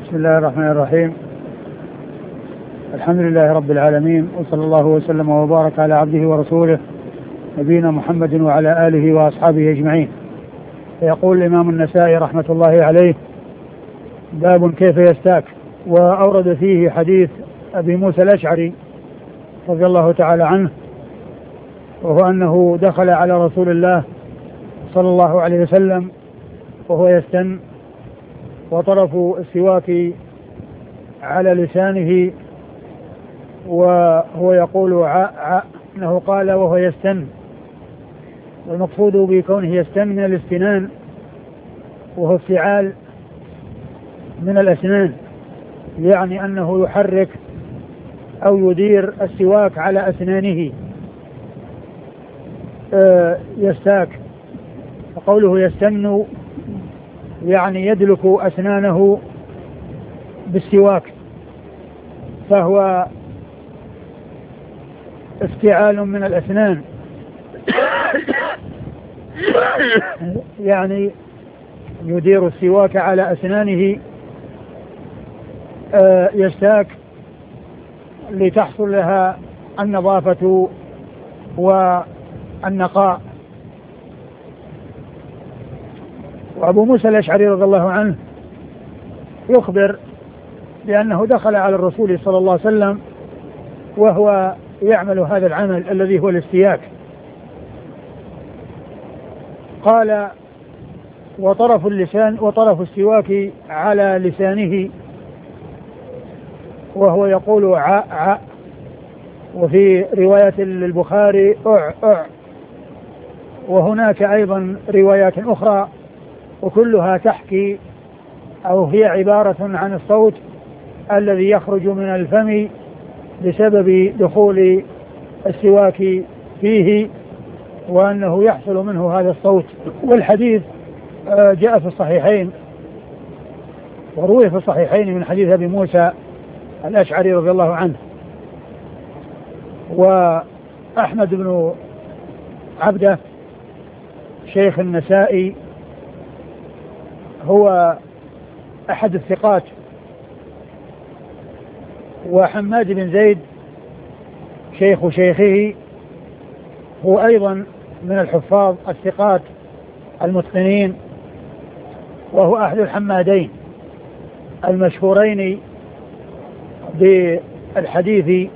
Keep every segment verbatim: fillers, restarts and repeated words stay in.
بسم الله الرحمن الرحيم. الحمد لله رب العالمين، وصلى الله وسلم وبارك على عبده ورسوله نبينا محمد وعلى آله وأصحابه أجمعين. يقول الإمام النسائي رحمة الله عليه: باب كيف يستاك. وأورد فيه حديث أبي موسى الأشعري رضي الله تعالى عنه، وهو أنه دخل على رسول الله صلى الله عليه وسلم وهو يستن، وطرف السواك على لسانه، وهو يقول ع ع انه قال وهو يستن، والمقصود بكونه يستن من الاستنان، وهو افتعال من الأسنان، يعني أنه يحرك أو يدير السواك على أسنانه. آه يستاك، وقوله يستن يعني يدلك أسنانه بالسواك، فهو افتعال من الأسنان يعني يدير السواك على أسنانه. آه يستاك لتحصل لها النظافة والنقاء. وأبو موسى الأشعري رضي الله عنه يخبر بأنه دخل على الرسول صلى الله عليه وسلم وهو يعمل هذا العمل الذي هو الاستياك. قال: وطرف اللسان وطرف السواك على لسانه، وهو يقول ع ع وفي رواية البخاري أع أع، وهناك أيضا روايات أخرى، وكلها تحكي أو هي عبارة عن الصوت الذي يخرج من الفم بسبب دخول السواك فيه، وأنه يحصل منه هذا الصوت. والحديث جاء في الصحيحين، وروي في الصحيحين من حديث أبي موسى الأشعري رضي الله عنه. وأحمد بن عبده شيخ النسائي هو أحد الثقات، وحماد بن زيد شيخ شيخه هو أيضا من الحفاظ الثقات المتقنين، وهو أحد الحمادين المشهورين بالحديث،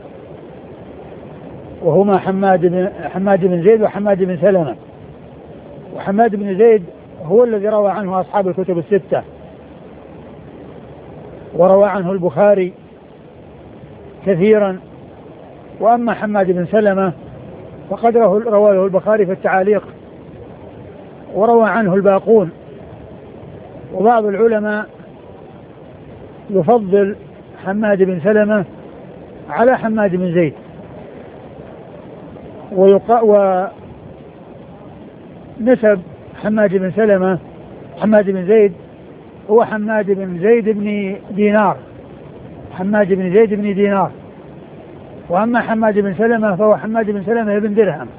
وهما حماد بن, حماد بن زيد وحماد بن سلمة. وحماد بن زيد هو الذي روى عنه أصحاب الكتب الستة، وروى عنه البخاري كثيرا. وأما حماد بن سلمة فقد رواه البخاري في التعاليق، وروى عنه الباقون. وبعض العلماء يفضل حماد بن سلمة على حماد بن زيد، ونسب حماد بن سلمة حماد بن زيد هو حماد بن زيد بن دينار حماد بن زيد بن دينار وأما حماد بن سلمة فهو حماد بن سلمة بن درهم.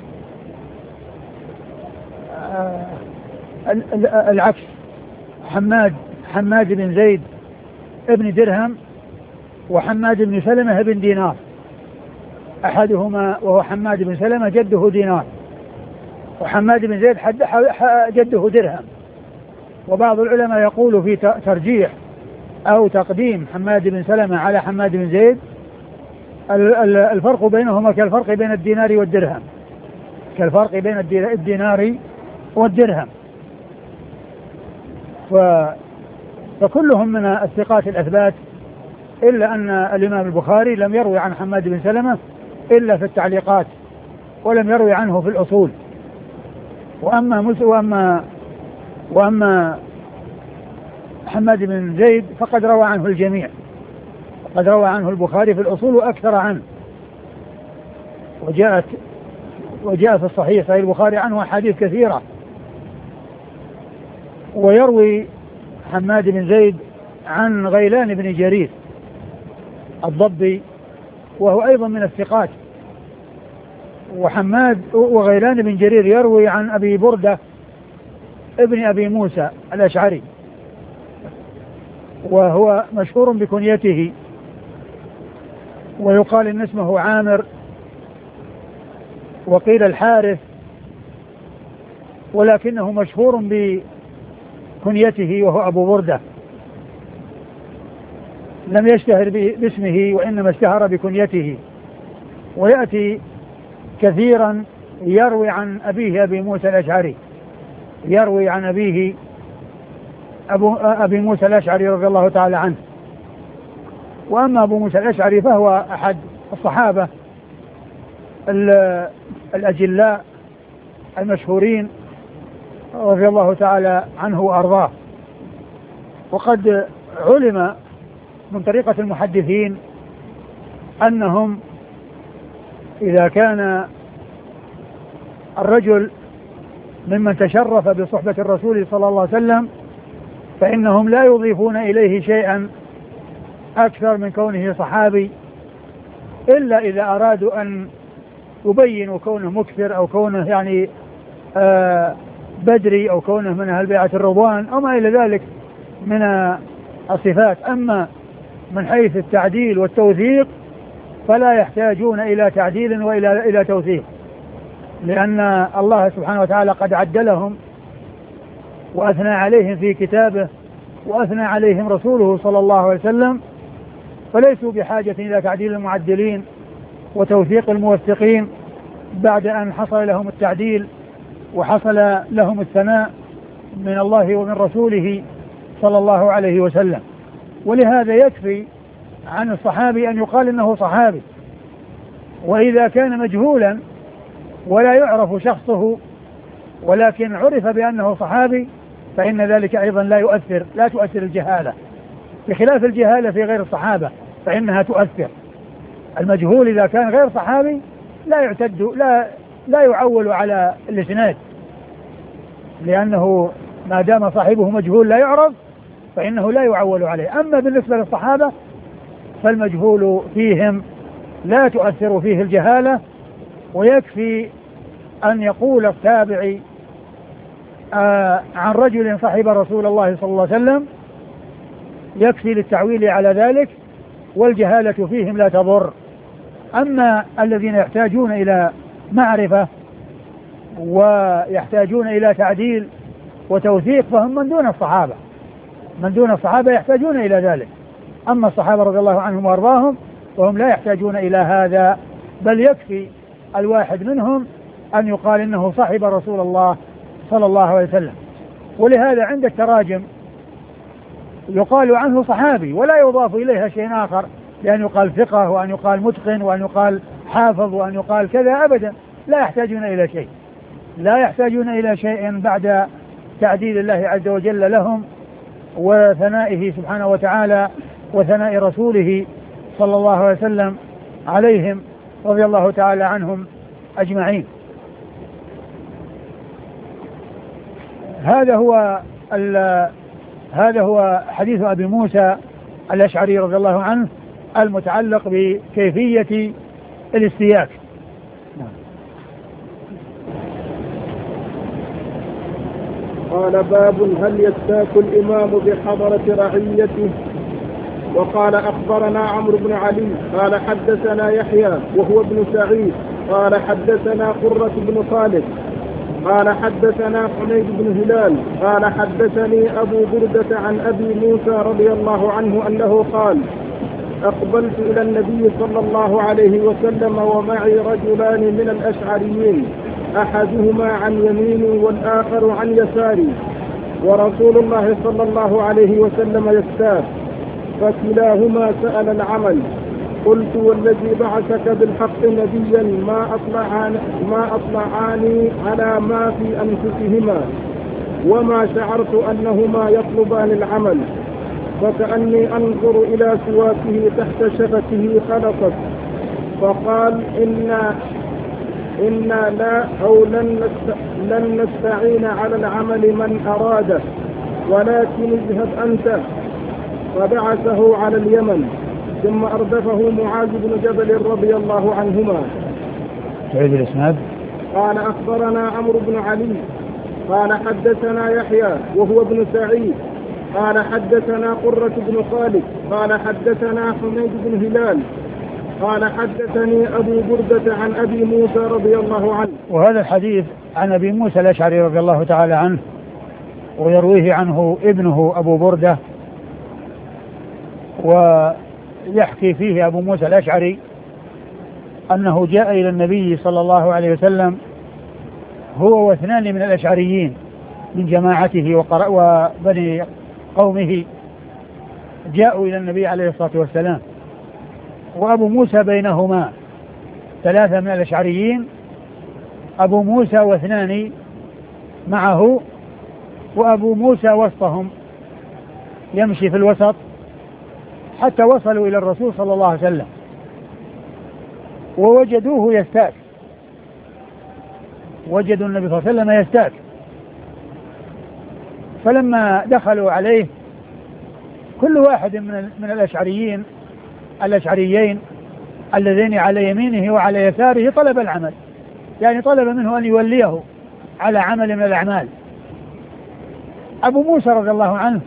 آه العكس، حماد حماد بن زيد ابن درهم، وحماد بن سلمة بن دينار، أحدهما وهو حماد بن سلمة جده دينار، وحماد بن زيد حد جده درهم. وبعض العلماء يقول في ترجيح أو تقديم حماد بن سلمة على حماد بن زيد، الفرق بينهما كالفرق بين الدينار والدرهم كالفرق بين الدينار والدرهم فكلهم من الثقات الأثبات، إلا أن الإمام البخاري لم يروي عن حماد بن سلمة إلا في التعليقات، ولم يروي عنه في الأصول. وأما وأما وأما حماد بن زيد فقد روى عنه الجميع، قد روى عنه البخاري في الأصول وأكثر عنه، وجاءت وجاء في الصحيح صحيح البخاري عنه أحاديث كثيرة. ويروي حماد بن زيد عن غيلان بن جرير الضبي، وهو أيضا من الثقات. وحماد وغيلان بن جرير يروي عن أبي بردة ابن أبي موسى الأشعري وهو مشهور بكنيته، ويقال إن اسمه عامر، وقيل الحارث، ولكنه مشهور بكنيته وهو أبو بردة، لم يشتهر باسمه وإنما اشتهر بكنيته. ويأتي كثيرا يروي عن أبيه أبي موسى الأشعري، يروي عن أبيه أبو أبي موسى الأشعري رضي الله تعالى عنه. وأما أبو موسى الأشعري فهو أحد الصحابة الأجلاء المشهورين رضي الله تعالى عنه وأرضاه. وقد علم من طريقة المحدثين أنهم إذا كان الرجل ممن تشرف بصحبة الرسول صلى الله عليه وسلم فإنهم لا يضيفون إليه شيئا أكثر من كونه صحابي، إلا إذا أرادوا أن يبينوا كونه مكثر أو كونه يعني آه بدري أو كونه من أهل بيعة الرضوان أو ما إلى ذلك من الصفات. أما من حيث التعديل والتوثيق فلا يحتاجون إلى تعديل وإلى إلى توثيق، لأن الله سبحانه وتعالى قد عدلهم وأثنى عليهم في كتابه وأثنى عليهم رسوله صلى الله عليه وسلم، فليسوا بحاجة إلى تعديل المعدلين وتوثيق الموثقين بعد أن حصل لهم التعديل وحصل لهم الثناء من الله ومن رسوله صلى الله عليه وسلم. ولهذا يكفي عن الصحابي أن يقال إنه صحابي، وإذا كان مجهولا ولا يعرف شخصه ولكن عرف بأنه صحابي فإن ذلك أيضا لا يؤثر لا تؤثر الجهالة، بخلاف الجهالة في غير الصحابة فإنها تؤثر. المجهول إذا كان غير صحابي لا يعتد لا لا يعول على الإسناد، لأنه ما دام صاحبه مجهول لا يعرف فإنه لا يعول عليه. أما بالنسبة للصحابة فالمجهول فيهم لا تؤثر فيه الجهالة، ويكفي أن يقول التابعي آه عن رجل صحب رسول الله صلى الله عليه وسلم يكفي للتعويل على ذلك، والجهالة فيهم لا تضر. أما الذين يحتاجون إلى معرفة ويحتاجون إلى تعديل وتوثيق فهم من دون الصحابة، من دون الصحابة يحتاجون إلى ذلك. أما الصحابة رضي الله عنهم وأرضاهم وهم لا يحتاجون إلى هذا، بل يكفي الواحد منهم أن يقال إنه صاحب رسول الله صلى الله عليه وسلم. ولهذا عند التراجم يقال عنه صحابي ولا يضاف إليها شيء آخر، لأن يقال ثقة وأن يقال متقن وأن يقال حافظ وأن يقال كذا، أبدا لا يحتاجون إلى شيء، لا يحتاجون إلى شيء بعد تعديل الله عز وجل لهم وثنائه سبحانه وتعالى وثناء رسوله صلى الله عليه وسلم عليهم رضي الله تعالى عنهم أجمعين. هذا هو هذا هو حديث أبي موسى الأشعري رضي الله عنه المتعلق بكيفية الاستياك. قال باب هل يستاك الإمام بحضرة رعيته. وقال أخبرنا عمرو بن علي قال حدثنا يحيى وهو ابن سعيد قال حدثنا قرة بن خالد قال حدثنا حميد بن هلال قال حدثني أبو بردة عن أبي موسى رضي الله عنه أنه قال أقبلت إلى النبي صلى الله عليه وسلم ومعي رجلان من الأشعريين، أحدهما عن يميني والآخر عن يساري، ورسول الله صلى الله عليه وسلم يستاك، فكلاهما سأل العمل. قلت والذي بعثك بالحق نبيا ما أطلعان ما أطلعاني على ما في أنفسهما، وما شعرت أنهما يطلبان العمل، فكأني أنظر إلى سواكه تحت شفته خلقت. فقال إنا إنا لا أو لن, نست لن نستعين على العمل من أراده، ولكن اذهب أنت. فبعثه على اليمن، ثم أردفه معاذ بن جبل رضي الله عنهما. تعيد الإسناد. قال أخبرنا عمرو بن علي قال حدثنا يحيى وهو ابن سعيد قال حدثنا قرة بن خالد قال حدثنا حميد بن هلال قال حدثني أبو بردة عن أبي موسى رضي الله عنه. وهذا الحديث عن أبي موسى الأشعري رضي الله تعالى عنه، ويرويه عنه ابنه أبو بردة، ويحكي فيه أبو موسى الأشعري أنه جاء إلى النبي صلى الله عليه وسلم هو واثنان من الأشعريين من جماعته وبني قومه، جاءوا إلى النبي عليه الصلاة والسلام، وأبو موسى بينهما، ثلاثة من الأشعريين، أبو موسى واثنان معه، وأبو موسى وسطهم يمشي في الوسط حتى وصلوا إلى الرسول صلى الله عليه وسلم، ووجدوه يستاك، وجدوا النبي صلى الله عليه وسلم يستاك، فلما دخلوا عليه كل واحد من من الأشعريين الأشعريين اللذين على يمينه وعلى يساره طلب العمل، يعني طلب منه أن يوليه على عمل من الأعمال. أبو موسى رضي الله عنه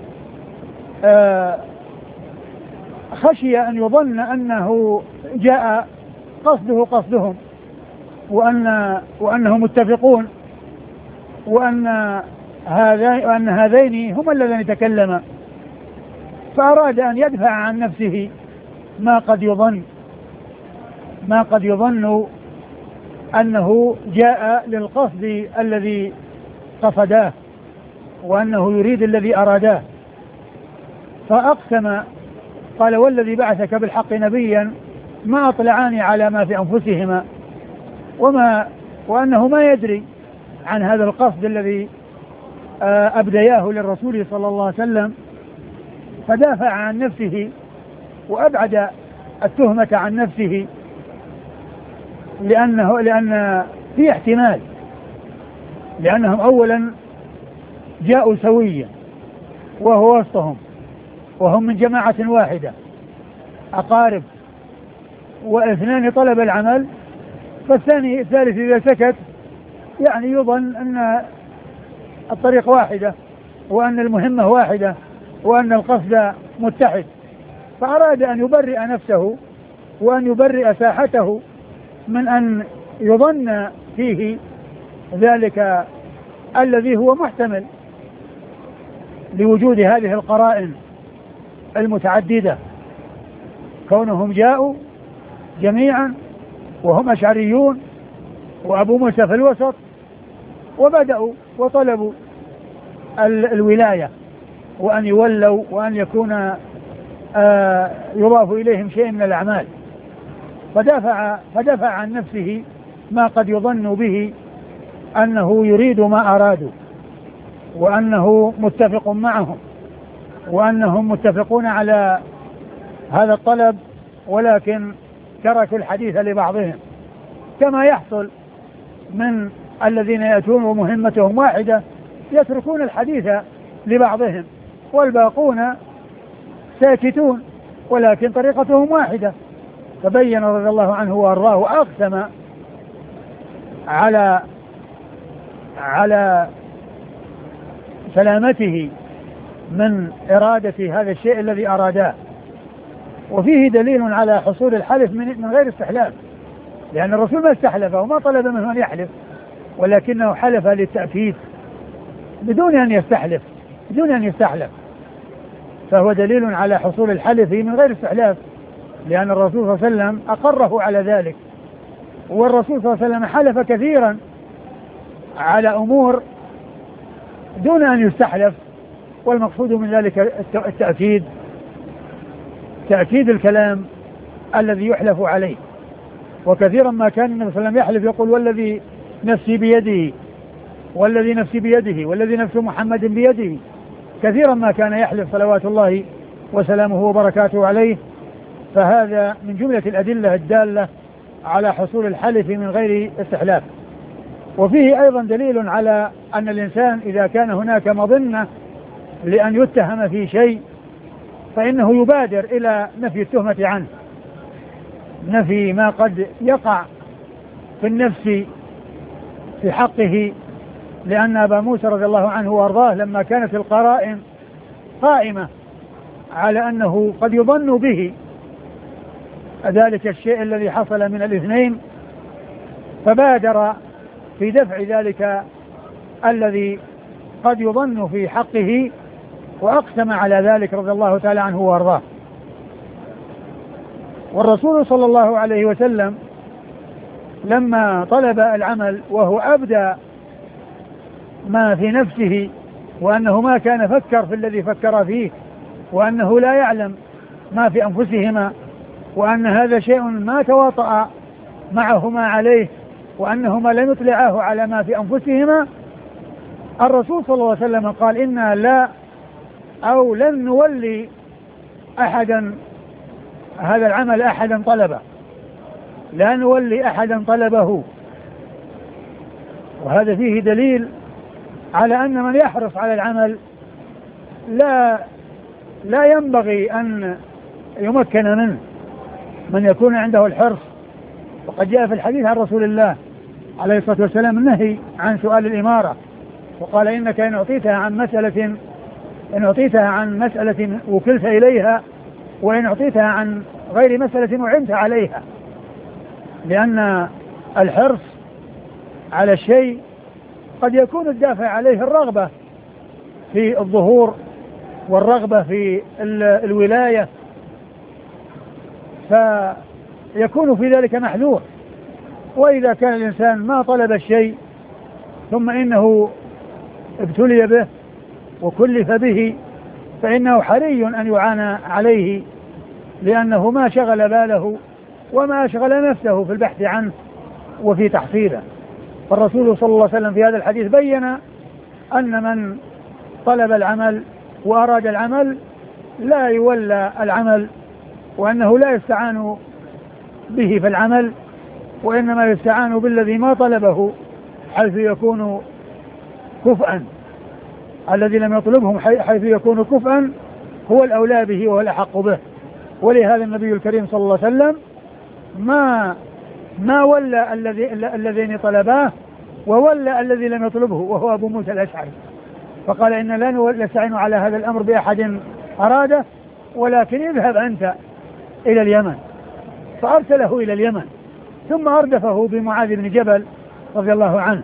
خشي أن يظن أنه جاء قصده قصدهم، وأن وأنهم متفقون، وأن هذا وأن هذين هما اللذين تكلما، فأراد أن يدفع عن نفسه ما قد يظن ما قد يظن أنه جاء للقصد الذي قصداه، وأنه يريد الذي أراداه، فأقسم قال والذي بعثك بالحق نبيا ما أطلعاني على ما في أنفسهما، وما وأنه ما يدري عن هذا القصد الذي أبدياه للرسول صلى الله عليه وسلم، فدافع عن نفسه وأبعد التهمة عن نفسه، لأنه لأن في احتمال، لأنهم أولا جاءوا سويا وهو وسطهم، وهم من جماعة واحدة أقارب، واثنان طلب العمل، فالثاني الثالث إذا سكت يعني يظن أن الطريق واحدة، وأن المهمة واحدة، وأن القصد متحد، فأراد أن يبرئ نفسه وأن يبرئ ساحته من أن يظن فيه ذلك الذي هو محتمل لوجود هذه القرائن المتعددة، كونهم جاءوا جميعا وهم أشعريون وأبو موسى في الوسط، وبدأوا وطلبوا الولاية وأن يولوا وأن يكون آه يضاف إليهم شيء من الأعمال، فدافع, فدافع عن نفسه ما قد يظن به أنه يريد ما أرادوا، وأنه متفق معهم، وأنهم متفقون على هذا الطلب، ولكن تركوا الحديث لبعضهم، كما يحصل من الذين يأتون ومهمتهم واحدة يتركون الحديث لبعضهم، والباقون ساكتون ولكن طريقتهم واحدة. فبين رضي الله عنه وأرضاه وأقسم على على سلامته من إرادة هذا الشيء الذي أراداه. وفيه دليل على حصول الحلف من غير استحلاف، لأن الرسول ما استحلف وما طلب منه أن يحلف، ولكنه حلف للتأكيد بدون أن يستحلف بدون أن يستحلف فهو دليل على حصول الحلف من غير استحلاف، لأن الرسول صلى الله عليه وسلم أقره على ذلك، والرسول صلى الله عليه وسلم حلف كثيرا على أمور دون أن يستحلف، والمقصود من ذلك التأكيد تأكيد الكلام الذي يحلف عليه. وكثيرا ما كان النبي صلى الله عليه وسلم يحلف يقول والذي نفسي بيده والذي نفسي بيده والذي نفس محمد بيده، كثيرا ما كان يحلف صلوات الله وسلامه وبركاته عليه، فهذا من جملة الأدلة الدالة على حصول الحلف من غير استحلاف. وفيه أيضا دليل على أن الإنسان إذا كان هناك مظنة لأن يتهم في شيء فإنه يبادر إلى نفي التهمة عنه، نفي ما قد يقع في النفس في حقه، لأن أبا موسى رضي الله عنه وأرضاه لما كانت القرائن قائمة على أنه قد يظن به ذلك الشيء الذي حصل من الاثنين، فبادر في دفع ذلك الذي قد يظن في حقه، وأقسم على ذلك رضي الله تعالى عنه وارضاه. والرسول صلى الله عليه وسلم لما طلب العمل وهو أبدى ما في نفسه، وأنه ما كان فكر في الذي فكر فيه، وأنه لا يعلم ما في أنفسهما، وأن هذا شيء ما تواطأ معهما عليه، وأنهما لم يطلعاه على ما في أنفسهما، الرسول صلى الله عليه وسلم قال إنا لا أو لن نولي أحدا هذا العمل أحدا طلبه، لا نولي أحدا طلبه. وهذا فيه دليل على أن من يحرص على العمل لا لا ينبغي أن يمكن منه، من يكون عنده الحرص. وقد جاء في الحديث عن رسول الله عليه الصلاة والسلام النهي عن سؤال الإمارة، وقال إنك إن أعطيتها عن مسألة إن أعطيتها عن مسألة وكلت إليها، وإن أعطيتها عن غير مسألة وعنت عليها، لأن الحرص على الشيء قد يكون الدافع عليه الرغبة في الظهور والرغبة في الولاية، فيكون في ذلك محذور. وإذا كان الإنسان ما طلب الشيء ثم إنه ابتلي به وكلف به، فإنه حري أن يعانى عليه، لأنه ما شغل باله وما أشغل نفسه في البحث عنه وفي تحصيله. فالرسول صلى الله عليه وسلم في هذا الحديث بين أن من طلب العمل وأراد العمل لا يولى العمل، وأنه لا يستعان به في العمل، وإنما يستعان بالذي ما طلبه، حيث يكون كفءا. الذي لم يطلبهم حيث يكون كفءا هو الأولى به وهو الأحق به. ولهذا النبي الكريم صلى الله عليه وسلم ما ما ولى الذي الذين طلباه، وولى الذي لم يطلبه وهو أبو موسى الأشعري، فقال إن لا نستعين على هذا الأمر بأحد أراده، ولكن اذهب أنت إلى اليمن. فأرسله إلى اليمن، ثم أردفه بمعاذ بن جبل رضي الله عنه،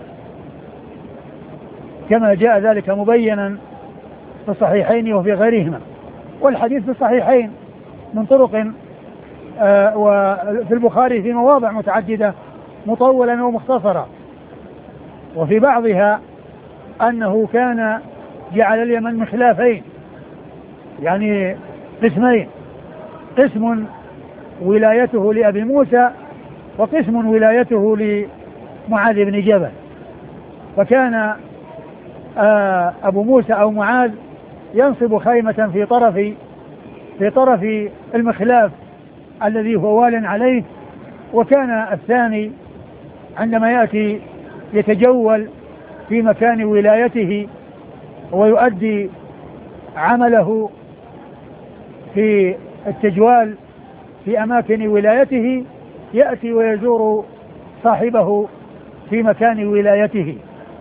كما جاء ذلك مبينا في الصحيحين وفي غيرهما. والحديث في الصحيحين من طرق آه وفي البخاري في مواضع متعددة مطولا ومختصرة، وفي بعضها أنه كان جعل اليمن مخلافين، يعني قسمين، قسم ولايته لأبي موسى وقسم ولايته لمعاذ بن جبل. فكان آه أبو موسى أو معاذ ينصب خيمة في طرف في طرف المخلاف الذي هو وال عليه، وكان الثاني عندما يأتي يتجول في مكان ولايته ويؤدي عمله في التجوال في أماكن ولايته، يأتي ويزور صاحبه في مكان ولايته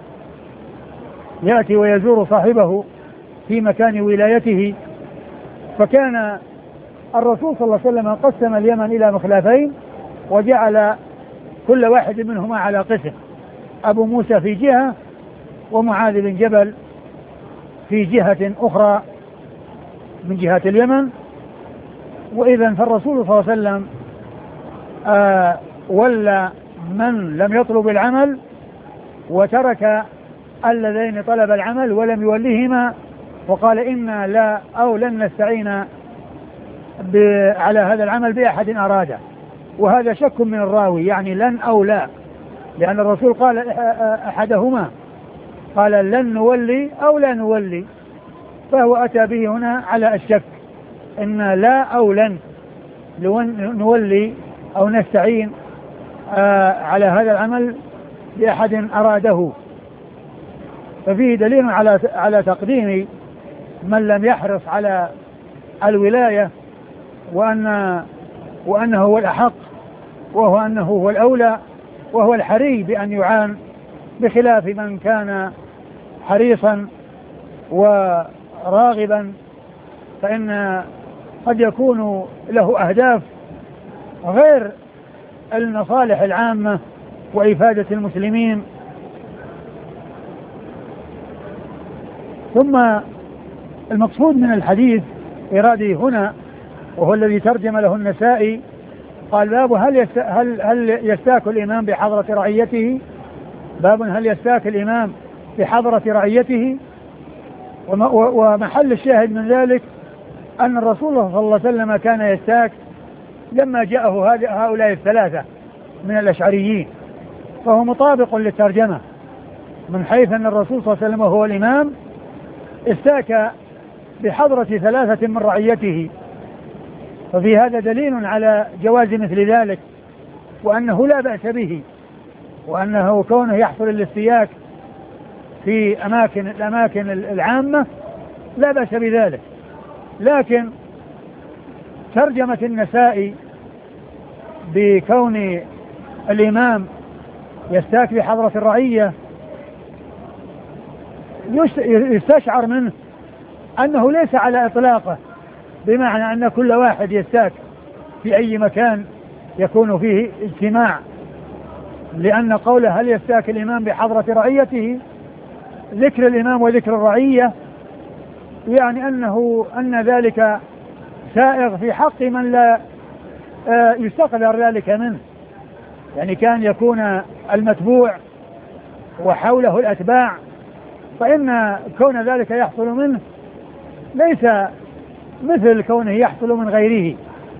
يأتي ويزور صاحبه في مكان ولايته. فكان الرسول صلى الله عليه وسلم قسم اليمن إلى مخلافين، وجعل كل واحد منهما على قسم، أبو موسى في جهة ومعاذ بن جبل في جهة أخرى من جهة اليمن. وإذا فالرسول صلى الله عليه وسلم آه ولى من لم يطلب العمل، وترك اللذين طلب العمل ولم يوليهما، وقال إنا لا أو لن نستعين على هذا العمل بأحد أراده. وهذا شك من الراوي، يعني لن أو لا، لأن الرسول قال أحدهما، قال لن نولي أو لا نولي، فهو أتى به هنا على الشك، إن لا أو لن نولي أو نستعين على هذا العمل بأحد أراده. ففيه دليل على على تقديم من لم يحرص على الولاية، وأن وأنه هو الأحق، وهو أنه هو الأولى، وهو الحري بأن يعان، بخلاف من كان حريصا وراغبا فإن قد يكون له أهداف غير المصالح العامة وإفادة المسلمين. ثم المقصود من الحديث إرادي هنا وهو الذي ترجم له النسائي، قال باب هل يست... هل هل يستاك الإمام بحضرة رعيته، باب هل يستاك الإمام بحضرة رعيته. وم... ومحل الشاهد من ذلك أن الرسول صلى الله عليه وسلم كان يستاك لما جاءه هؤلاء الثلاثة من الأشعريين، فهو مطابق للترجمة من حيث أن الرسول صلى الله عليه وسلم هو الإمام استاك بحضرة ثلاثة من رعيته، ففي هذا دليل على جواز مثل ذلك وأنه لا بأس به، وأنه كونه يحصل الاستياك في أماكن الأماكن العامة لا بأس بذلك. لكن ترجمة النسائي بكون الإمام يستاك بحضرة الرعية يستشعر منه أنه ليس على إطلاقه، بمعنى أن كل واحد يستاك في أي مكان يكون فيه اجتماع، لأن قوله هل يستاك الإمام بحضرة رعيته ذكر الإمام وذكر الرعية يعني أنه أن ذلك سائغ في حق من لا يستقدر ذلك منه، يعني كان يكون المتبوع وحوله الأتباع، فإن كون ذلك يحصل منه ليس مثل كونه يحصل من غيره.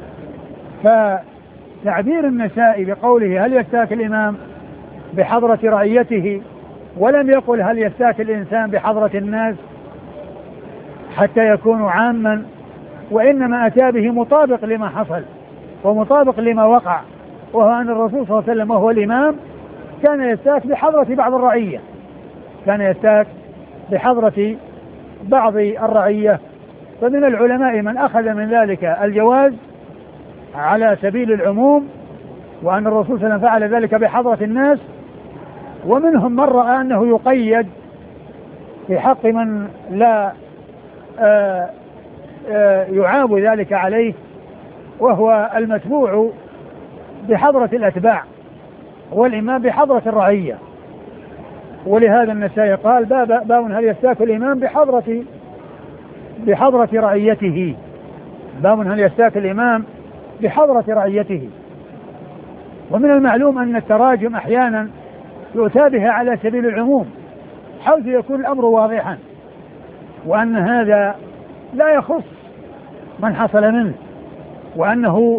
فتعبير النسائي بقوله هل يستاك الإمام بحضرة رعيته ولم يقل هل يستاك الإنسان بحضرة الناس حتى يكون عاما، وإنما أتى به مطابق لما حصل ومطابق لما وقع، وهو أن الرسول صلى الله عليه وسلم وهو الإمام كان يستاك بحضرة بعض الرعية، كان يستاك بحضرة بعض الرعية. فمن العلماء من أخذ من ذلك الجواز على سبيل العموم، وأن الرسول صلى الله عليه وسلم فعل ذلك بحضرة الناس، ومنهم من رأى أنه يقيد في حق من لا آآ آآ يعاب ذلك عليه، وهو المتبوع بحضرة الأتباع والإمام بحضرة الرعية. ولهذا النسائي قال باب, باب هل يستاك الإمام بحضرة بحضرة رعيته، باب هل يستاك الإمام بحضرة رعيته. ومن المعلوم أن التراجم أحيانا يؤتى بها على سبيل العموم حيث يكون الأمر واضحا، وأن هذا لا يخص من حصل منه، وأنه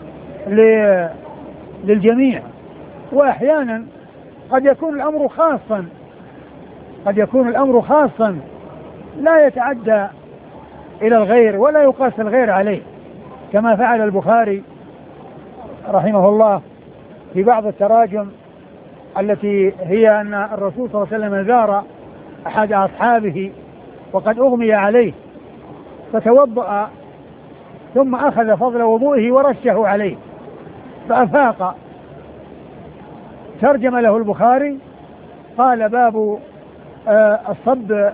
للجميع. وأحيانا قد يكون الأمر خاصا قد يكون الأمر خاصا لا يتعدى إلى الغير ولا يقاس الغير عليه، كما فعل البخاري رحمه الله في بعض التراجم التي هي أن الرسول صلى الله عليه وسلم زار أحد أصحابه وقد أغمي عليه فتوضأ ثم أخذ فضل وضوئه ورشه عليه فأفاق، ترجم له البخاري قال باب آه الصب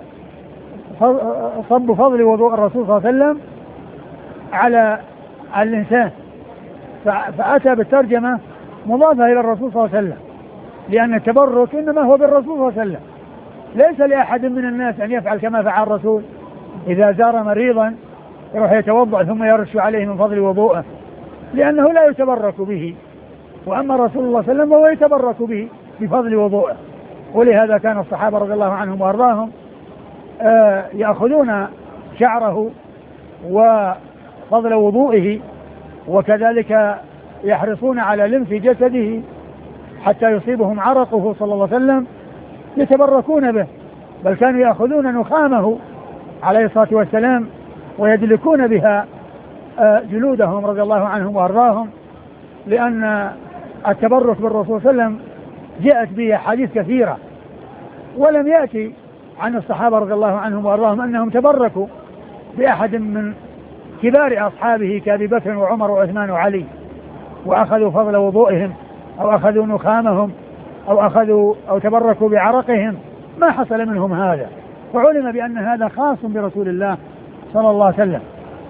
صب فضل وضوء الرسول صلى الله عليه وسلم على الإنسان، فأتى بالترجمة مضافة إلى الرسول صلى الله عليه وسلم، لأن التبرك إنما هو بالرسول صلى الله عليه وسلم، ليس لأحد من الناس أن يفعل كما فعل الرسول إذا زار مريضا يروح يتوضأ ثم يرش عليه من فضل وضوءه، لأنه لا يتبرك به، وأما رسول الله صلى الله عليه وسلم هو يتبرك به بفضل وضوءه. ولهذا كان الصحابة رضي الله عنهم وأرضاهم آه يأخذون شعره وفضل وضوئه، وكذلك يحرصون على لمس جسده حتى يصيبهم عرقه صلى الله عليه وسلم يتبركون به، بل كانوا يأخذون نخامه عليه الصلاة والسلام ويدلكون بها آه جلودهم رضي الله عنهم وأرضاهم، لأن التبرك بالرسول صلى الله عليه وسلم جاءت به حديث كثيرة، ولم يأتي عن الصحابة رضي الله عنهم وأرضاهم أنهم تبركوا بأحد من كبار أصحابه كأبي بكر وعمر وعثمان وعلي وأخذوا فضل وضوئهم أو أخذوا نخامهم أو أخذوا أو تبركوا بعرقهم، ما حصل منهم هذا، وعلم بأن هذا خاص برسول الله صلى الله عليه وسلم.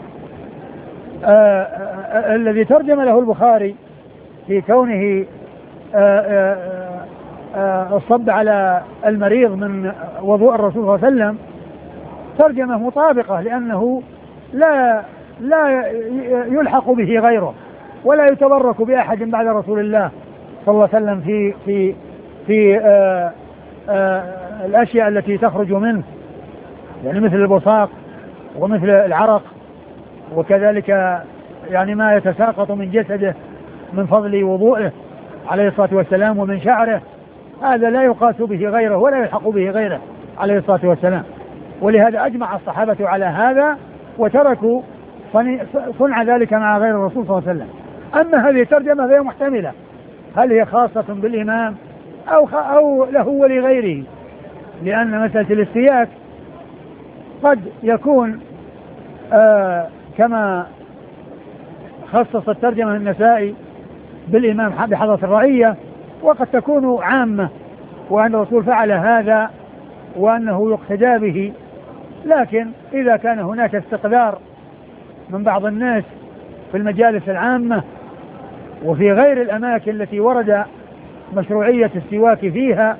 آآ آآ الذي ترجم له البخاري في كونه آآ آآ الصب على المريض من وضوء الرسول صلى الله عليه وسلم ترجمة مطابقة، لأنه لا لا يلحق به غيره ولا يتبرك بأحد بعد رسول الله صلى الله عليه وسلم في في في آآ آآ الأشياء التي تخرج منه، يعني مثل البصاق ومثل العرق، وكذلك يعني ما يتساقط من جسده من فضل وضوئه عليه الصلاة والسلام ومن شعره، هذا لا يقاس به غيره ولا يلحق به غيره عليه الصلاة والسلام. ولهذا أجمع الصحابة على هذا وتركوا صنع ذلك مع غير الرسول صلى الله عليه وسلم. أما هذه الترجمة فهي محتملة، هل هي خاصة بالإمام أو, أو له ولغيره، لأن مسألة الاستياك قد يكون آه كما خصص الترجمة النسائي بالإمام بحضرة الرعية، وقد تكون عامة وأن الرسول فعل هذا وأنه يقتدى به. لكن إذا كان هناك استقذار من بعض الناس في المجالس العامة وفي غير الأماكن التي ورد مشروعية السواك فيها،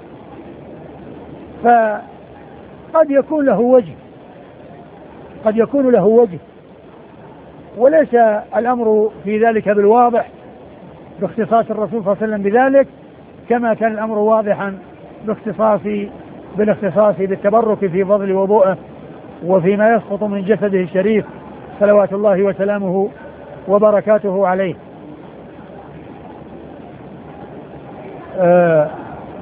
فقد يكون له وجه قد يكون له وجه وليس الأمر في ذلك بالواضح باختصاص الرسول صلى الله عليه وسلم بذلك، كما كان الأمر واضحا باختصاص بالاختصاص بالتبرك في فضل وضوءه وفيما يسقط من جسده الشريف صلوات الله وسلامه وبركاته عليه. آه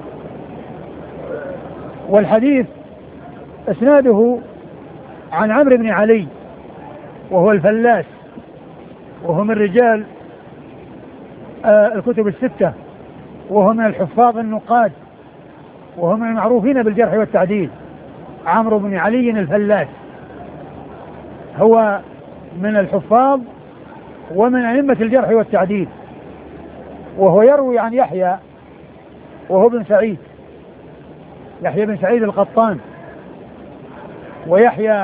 والحديث اسناده عن عمرو بن علي وهو الفلاس، وهو من رجال آه الكتب الستة، وهو من الحفاظ النقاد، وهو من المعروفين بالجرح والتعديل. عمرو بن علي الفلاس هو من الحفاظ ومن أئمة الجرح والتعديل، وهو يروي عن يحيى وهو بن سعيد يحيى بن سعيد القطان، ويحيى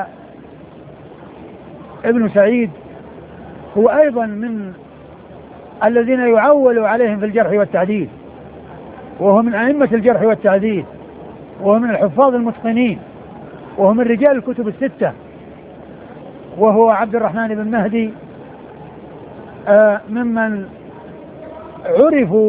ابن سعيد هو أيضا من الذين يعول عليهم في الجرح والتعديل، وهو من أئمة الجرح والتعديل، وهو من الحفاظ المتقنين، وهو من رجال الكتب الستة، وهو عبد الرحمن بن مهدي آه ممن عرفوا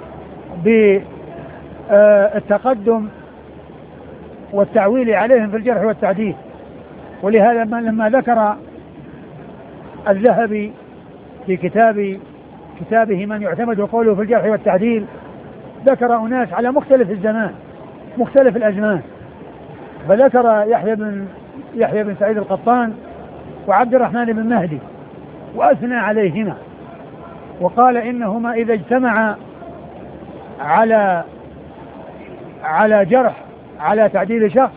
بالتقدم والتعويل عليهم في الجرح والتعديل. ولهذا لما ذكر الذهبي في كتاب كتابه من يعتمد قوله في الجرح والتعديل ذكر أناس على مختلف الزمان مختلف الأزمان، فذكر يحيى بن يحيى بن سعيد القطان وعبد الرحمن بن مهدي وأثنى عليهما، وقال إنهما إذا اجتمعا على على جرح على تعديل شخص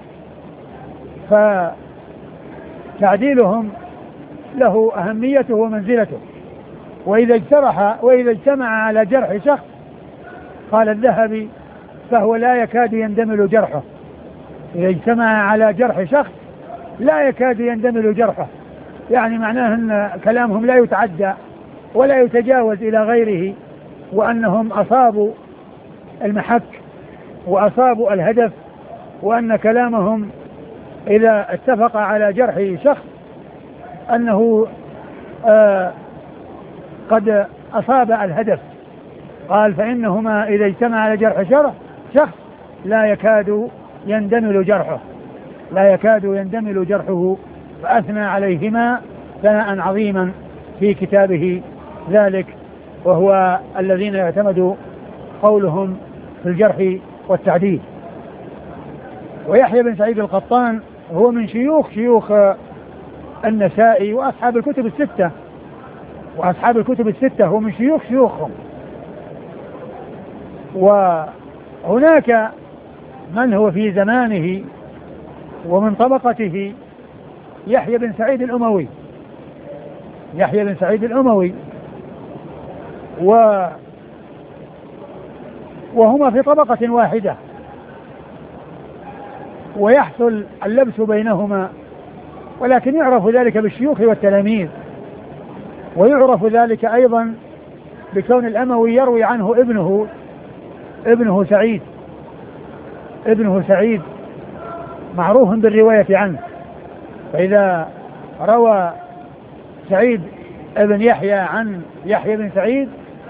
فتعديلهم له أهميته ومنزلته، وإذا اجترح وإذا اجتمع على جرح شخص قال الذهبي فهو لا يكاد يندمل جرحه. إذا اجتمع على جرح شخص لا يكاد يندمل جرحه، يعني معناه أن كلامهم لا يتعدى ولا يتجاوز إلى غيره، وأنهم أصابوا المحك وأصابوا الهدف، وأن كلامهم إذا اتفق على جرح شخص أنه آه قد أصاب الهدف. قال فإنهما إذا اجتمع على جرح شخص لا يكاد يندمل جرحه لا يكاد يندمل جرحه فأثنى عليهما ثناء عظيما في كتابه ذلك، وهو الذين يعتمد قولهم في الجرح والتعديل. ويحيى بن سعيد القطان هو من شيوخ شيوخ النسائي وأصحاب الكتب الستة وأصحاب الكتب الستة هو من شيوخ شيوخهم. وهناك من هو في زمانه ومن طبقته يحيى بن سعيد الأموي يحيى بن سعيد الأموي و وهما في طبقة واحدة، ويحصل اللبس بينهما، ولكن يعرف ذلك بالشيوخ والتلاميذ، ويعرف ذلك أيضا بكون الأموي يروي عنه ابنه ابنه سعيد ابنه سعيد معروف بالرواية عنه. فإذا روى سعيد ابن يحيى عن يحيى بن سعيد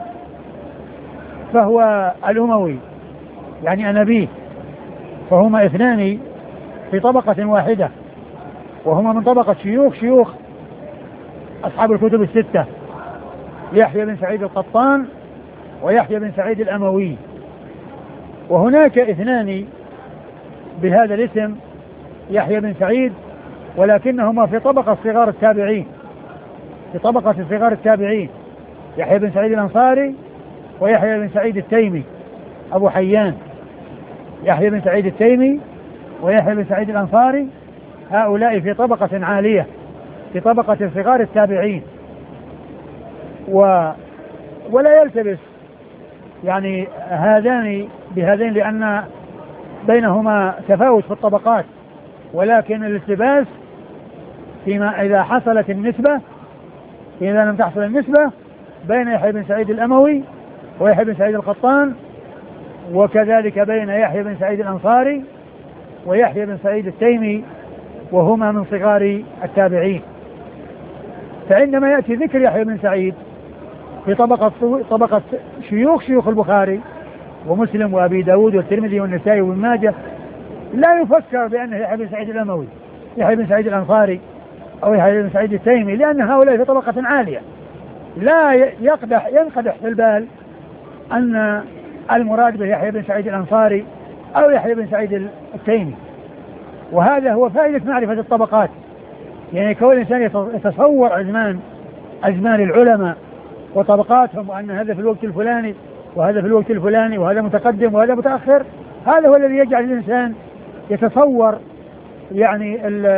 فهو الأموي يعني أنا أبيه، فهما اثنان في طبقة واحدة، وهما من طبقة شيوخ شيوخ أصحاب الكتب الستة، يحيى بن سعيد القطان ويحيى بن سعيد الأموي. وهناك اثنان بهذا الاسم يحيى بن سعيد، ولكنهما في طبقة صغار التابعين في طبقة صغار التابعين يحيى بن سعيد الأنصاري ويحيى بن سعيد التيمي أبو حيان. يحيى بن سعيد التيمي ويحيى بن سعيد الأنصاري هؤلاء في طبقة عالية في طبقة صغار التابعين، و ولا يلتبس يعني هذان بهذين لأن بينهما تفاوت في الطبقات، ولكن الالتباس فيما إذا حصلت النسبة إذا لم تحصل النسبة بين يحيى بن سعيد الأموي ويحيى بن سعيد القطان، وكذلك بين يحيى بن سعيد الأنصاري ويحيى بن سعيد التيمي وهما من صغار التابعين. فعندما يأتي ذكر يحيى بن سعيد في طبقة طبقة شيوخ شيوخ البخاري ومسلم وأبي داود والترمذي والنسائي وابن ماجه لا يفكر بأنه يحيى بن سعيد الأموي يحيى بن سعيد الأنصاري أو يحيى بن سعيد التيمي، لأن هؤلاء في طبقة عالية لا يقدح ينقدح في البال أن المراد به يحيى بن سعيد الأنصاري أو يحيى بن سعيد التيمي. وهذا هو فائدة معرفة الطبقات، يعني كون الإنسان يتصور أزمان أزمان العلماء وطبقاتهم، وأن هذا في الوقت الفلاني وهذا في الوقت الفلاني وهذا متقدم وهذا متأخر، هذا هو الذي يجعل الإنسان يتصور يعني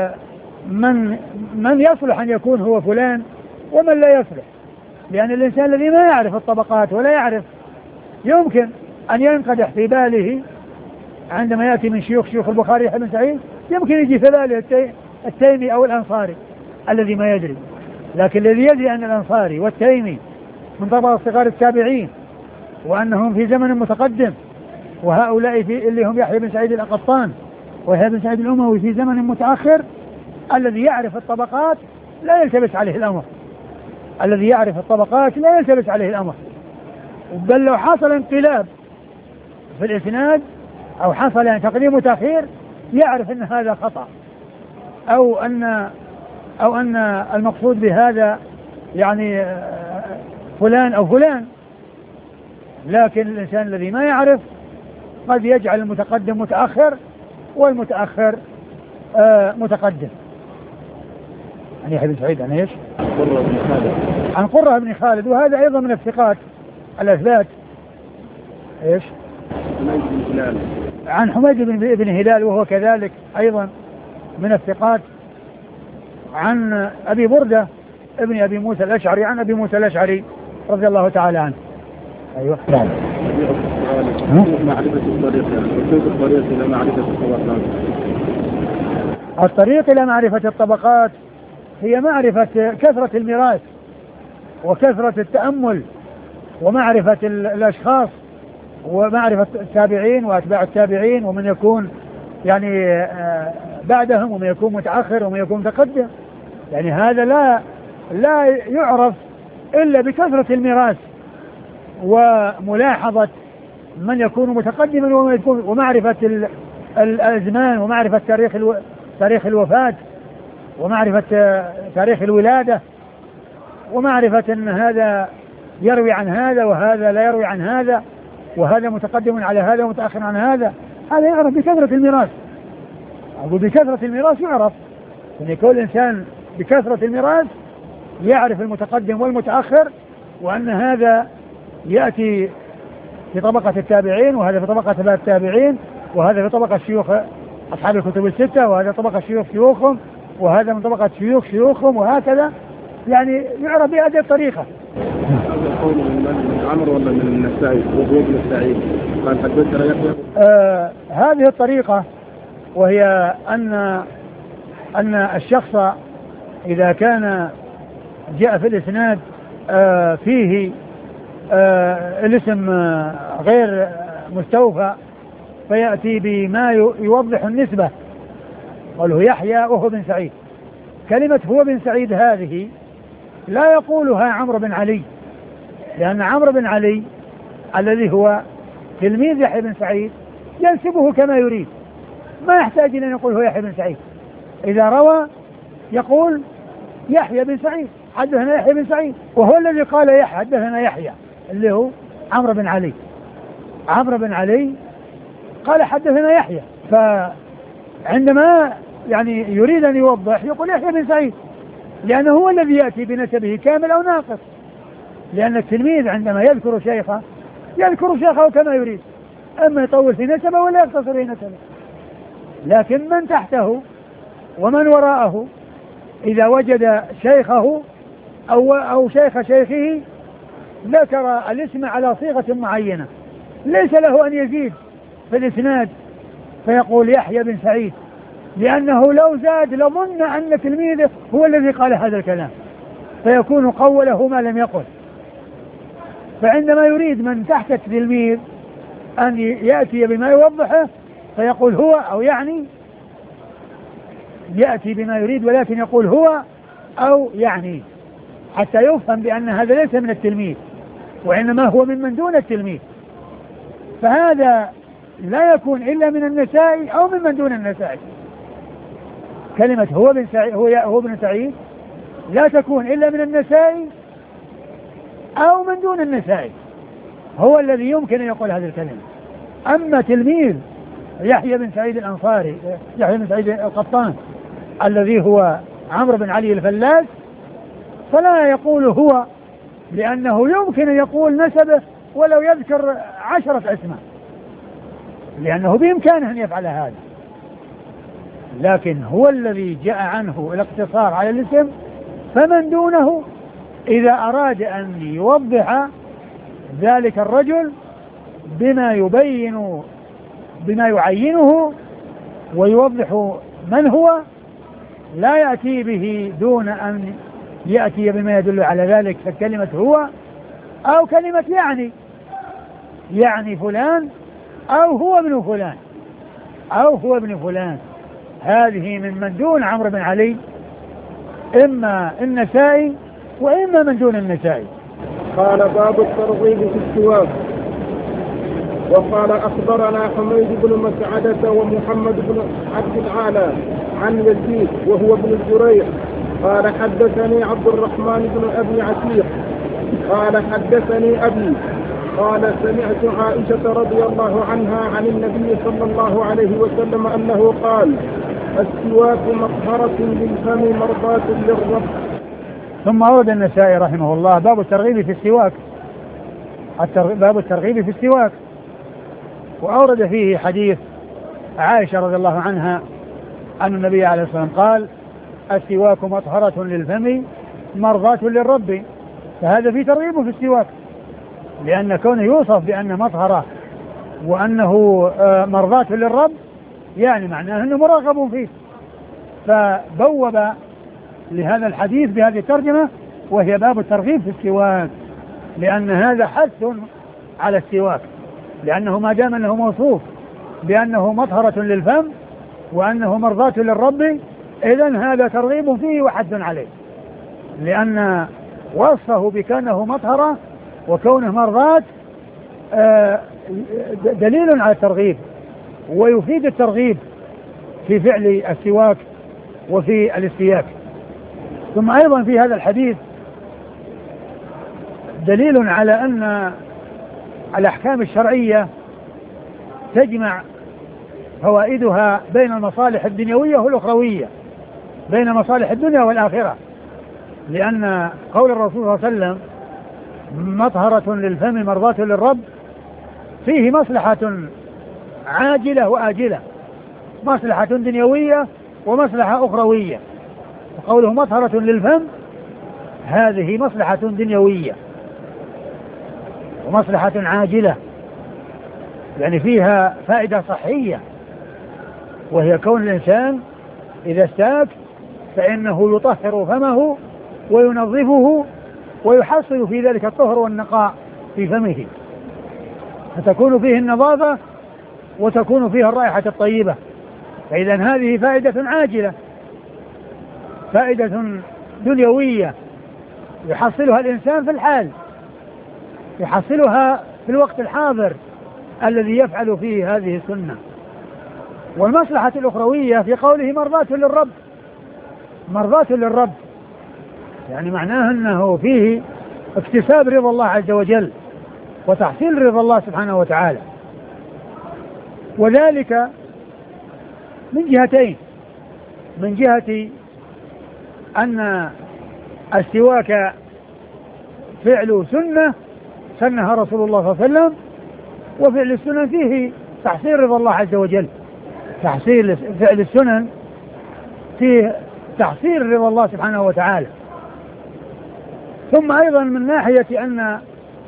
من من يصلح أن يكون هو فلان ومن لا يصلح. لأن الإنسان الذي ما يعرف الطبقات ولا يعرف يمكن أن ينقدح في باله عندما يأتي من شيوخ شيوخ البخاري يحيى بن سعيد يمكن يجي في باله التيمي أو الأنصاري الذي ما يدري، لكن الذي يدري أن الأنصاري والتيمي من طبقة صغار التابعين وأنهم في زمن متقدم، وهؤلاء في اللي هم يحيى بن سعيد القطان ويحيى بن سعيد الأموي في زمن متأخر، الذي يعرف الطبقات لا يلتبس عليه الأمر الذي يعرف الطبقات لا يلتبس عليه الأمر بل لو حصل انقلاب في الإسناد أو حصل يعني تقديم وتأخير يعرف أن هذا خطأ، أو أن أو أن المقصود بهذا يعني فلان أو فلان. لكن الإنسان الذي ما يعرف قد يجعل المتقدم متأخر والمتأخر آه متقدم. عن يحيى بن سعيد عن ايش؟ قرة بن خالد. عن قرة بن خالد، وهذا أيضا من الثقات الأثبات. ايش؟ حميد بن هلال. عن حميد بن بن هلال وهو كذلك أيضا من الثقات. عن أبي بردة ابن أبي موسى الأشعري عن أبي موسى الأشعري رضي الله تعالى عنه. أيوه نعم. معرفة الطريق وكيف الطريق إلى معرفة الطبقات. الطريق إلى معرفة الطبقات هي معرفة كثرة الميراث وكثرة التأمل ومعرفة الأشخاص ومعرفة التابعين وأتباع التابعين ومن يكون يعني بعدهم ومن يكون متأخر ومن يكون متقدم. يعني هذا لا لا يعرف إلا بكثرة الميراث وملاحظة من يكون متقدما ومن يكون ومعرفة الأزمان ومعرفة تاريخ الو... تاريخ الوفاة ومعرفة تاريخ الولادة ومعرفة أن هذا يروي عن هذا وهذا لا يروي عن هذا وهذا متقدم على هذا ومتأخر عن هذا. هذا يعرف بكثرة الميراث. أقول بكثرة الميراث يعرف يعني كل إنسان بكثرة الميراث يعرف المتقدم والمتأخر، وأن هذا يأتي في طبقة التابعين وهذا في طبقة أتباع التابعين وهذا في طبقة شيوخ أصحاب الكتب الستة وهذا طبقة شيوخ شيوخهم وهذا من طبقة شيوخ شيوخهم وهكذا، يعني يعرف بهذه الطريقة. هذا القول من عمرو ولا من النسائي وهو ابن السعيد قال حدثنا يحيى. آه هذه الطريقة وهي أن أن الشخص إذا كان جاء في الإسناد آه فيه آه الاسم آه غير مستوفى فيأتي بما يوضح النسبة، قاله يحيى وهو بن سعيد. كلمة هو بن سعيد هذه لا يقولها عمرو بن علي، لأن عمرو بن علي الذي هو تلميذ يحيى بن سعيد ينسبه كما يريد، ما يحتاج إلى أن يقول هو يحيى بن سعيد. إذا روى يقول يحيى بن سعيد حدثنا يحيى بن سعيد، وهو الذي قال يحيى حدثنا يحيى اللي هو عمرو بن علي. عمرو بن علي قال حدثنا يحيى، فعندما يعني يريد أن يوضح يقول يحيى بن سعيد، لأنه هو الذي يأتي بنسبه كامل أو ناقص، لأن التلميذ عندما يذكر شيخه يذكر شيخه كما يريد، أما يطول في نسبه ولا يقتصر في نسبه. لكن من تحته ومن وراءه إذا وجد شيخه أو, أو شيخ شيخه ذكر الاسم على صيغة معينة، ليس له أن يزيد في الإسناد فيقول يحيى بن سعيد، لأنه لو زاد لظن أن تلميذه هو الذي قال هذا الكلام فيكون قوله ما لم يقل. فعندما يريد من تحت التلميذ أن يأتي بما يوضحه فيقول هو، أو يعني يأتي بما يريد ولكن يقول هو أو يعني، حتى يفهم بأن هذا ليس من التلميذ وإنما هو من من دون التلميذ. فهذا لا يكون إلا من النسائي أو من من دون النسائي. كلمة هو بن سعيد هو هو بن سعيد لا تكون إلا من النسائي أو من دون النسائي، هو الذي يمكن أن يقول هذه الكلمة. أما تلميذ يحيى بن سعيد الأنصاري يحيى بن سعيد القطان الذي هو عمرو بن علي الفلاس فلا يقول هو، لأنه يمكن أن يقول نسبه ولو يذكر عشرة أسماء، لأنه بإمكانه أن يفعل هذا. لكن هو الذي جاء عنه الاقتصار على الاسم، فمن دونه إذا أراد أن يوضح ذلك الرجل بما يبين بما يعينه ويوضح من هو، لا يأتي به دون أن يأتي بما يدل على ذلك، فكلمة هو أو كلمة يعني يعني فلان أو هو ابن فلان أو هو ابن فلان، هذه من من دون عمرو بن علي، إما النسائي وإما من دون النسائي. قال باب الترغيب في السواك. وقال أخبرنا حميد بن مسعدة ومحمد بن عبد العالى عن يزيد وهو ابن الزريع قال حدثني عبد الرحمن بن أبي عتيق قال حدثني أبي قال سمعت عائشة رضي الله عنها عن النبي صلى الله عليه وسلم أنه قال السواك مطهرة للفم مرضاة للرب. ثم أورد النسائي رحمه الله باب الترغيب في السواك، باب الترغيب في السواك، وأورد فيه حديث عائشة رضي الله عنها أن النبي عليه الصلاة والسلام قال السواك مطهرة للفم مرضاة للرب، فهذا فيه ترغيب في السواك، لأن كونه يوصف بأنه مطهرة وأنه مرضاة للرب يعني معناه أنه مراغب فيه، فبوب لهذا الحديث بهذه الترجمة وهي باب الترغيب في السواك، لأن هذا حث على السواك، لأنه ما دام أنه موصوف بأنه مطهرة للفم وأنه مرضاة للرب إذن هذا ترغيب فيه وحث عليه، لأن وصفه بكونه مطهرة وكونه مرضاة دليل على الترغيب ويفيد الترغيب في فعل السواك وفي الاستياك. ثم أيضا في هذا الحديث دليل على أن الأحكام الشرعية تجمع فوائدها بين المصالح الدنيوية والأخروية، بين مصالح الدنيا والآخرة، لأن قول الرسول صلى الله عليه وسلم مطهرة للفم مرضاة للرب فيه مصلحة عاجلة وآجلة، مصلحة دنيوية ومصلحة أخروية. وقوله مطهرة للفم هذه مصلحة دنيوية ومصلحة عاجلة، يعني فيها فائدة صحية، وهي كون الإنسان إذا استاك فإنه يطهر فمه وينظفه ويحصل في ذلك الطهر والنقاء في فمه، فتكون فيه النظافة وتكون فيها الرائحة الطيبة. فإذا هذه فائدة عاجلة، فائدة دنيوية يحصلها الإنسان في الحال، يحصلها في الوقت الحاضر الذي يفعل فيه هذه السنة. والمصلحة الأخروية في قوله مرضاة للرب، مرضاة للرب يعني معناه أنه فيه اكتساب رضا الله عز وجل وتحصيل رضا الله سبحانه وتعالى، وذلك من جهتين: من جهة أن السواك فعل سنة سنها رسول الله صلى الله عليه وسلم، وفعل السنن فيه تحصيل رضا الله عز وجل، تحصيل فعل السنن فيه تحصيل رضا الله سبحانه وتعالى. ثم أيضا من ناحية أن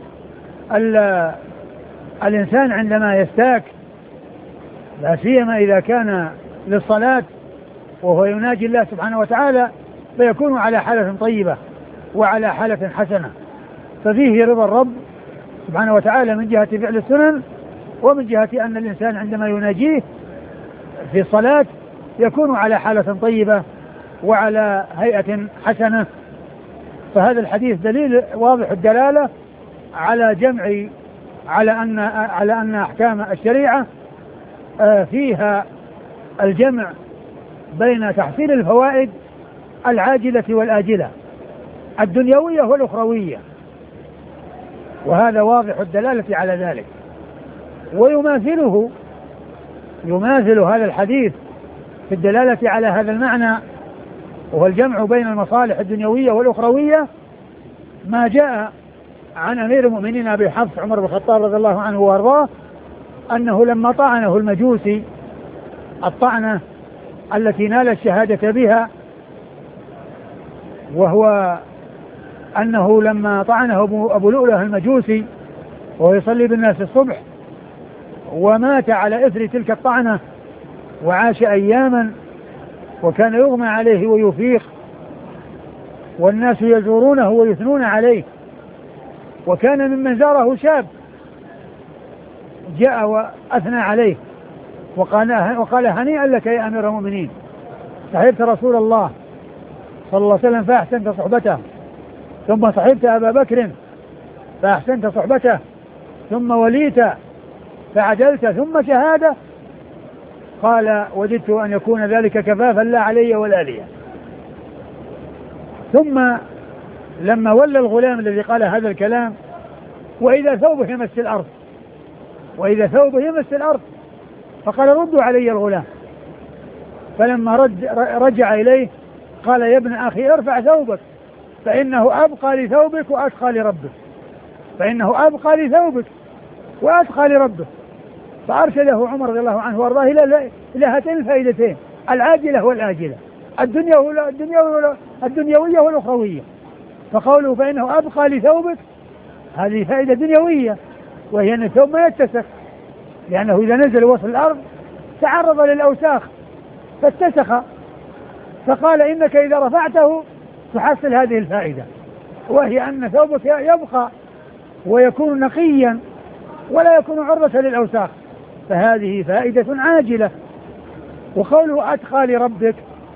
الإنسان عندما يستاك لا سيما إذا كان للصلاة وهو يناجي الله سبحانه وتعالى فيكون على حالة طيبة وعلى حالة حسنة، ففيه رضا الرب سبحانه وتعالى من جهة فعل السنن، ومن جهة أن الإنسان عندما يناجيه في الصلاة يكون على حالة طيبة وعلى هيئة حسنة. فهذا الحديث دليل واضح الدلالة على جمع على أن على أن أحكام الشريعة فيها الجمع بين تحصيل الفوائد العاجلة والآجلة الدنيوية والأخروية، وهذا واضح الدلالة على ذلك. ويماثله يماثل هذا الحديث في الدلالة على هذا المعنى وهو الجمع بين المصالح الدنيوية والأخروية ما جاء عن أمير المؤمنين أبي حفص عمر بن الخطاب رضي الله عنه وأرضاه أنه لما طعنه المجوسي الطعنة التي نال الشهادة بها، وهو أنه لما طعنه أبو لؤلؤة المجوسي وهو يصلي بالناس الصبح ومات على إثر تلك الطعنة وعاش أياما وكان يغمى عليه ويفيق والناس يزورونه ويثنون عليه، وكان ممن زاره شاب جاء وأثنى عليه وقال, وقال هنيئا لك يا أمير المؤمنين، صحبت رسول الله صلى الله عليه وسلم فأحسنت صحبته، ثم صحبت أبا بكر فأحسنت صحبته، ثم وليت فعدلت، ثم شهادة. قال وجدت أن يكون ذلك كفافا لا علي ولا لي. ثم لما ولى الغلام الذي قال هذا الكلام وإذا ثوبه يمس الأرض وإذا ثوبه يمس الأرض فقال ردوا علي الغلام. فلما رد رجع إليه قال يا ابن أخي ارفع ثوبك فإنه أبقى لثوبك وأتقى لربك، فإنه أبقى لثوبك وأتقى لربك. فأرشده عمر رضي الله عنه وارضاه إلى إلى هاتين الفائدتين العاجلة والآجلة الدنيوية والأخروية. فقوله فإنه أبقى لثوبك هذه فائدة دنيوية، وهي أن الثوب ما يتسخ، لأنه إذا نزل وصل الأرض تعرض للأوساخ فاتسخ، فقال إنك إذا رفعته تحصل هذه الفائدة، وهي أن ثوبك يبقى ويكون نقيا ولا يكون عرضة للأوساخ، فهذه فائدة عاجلة. وقوله أتقى لربك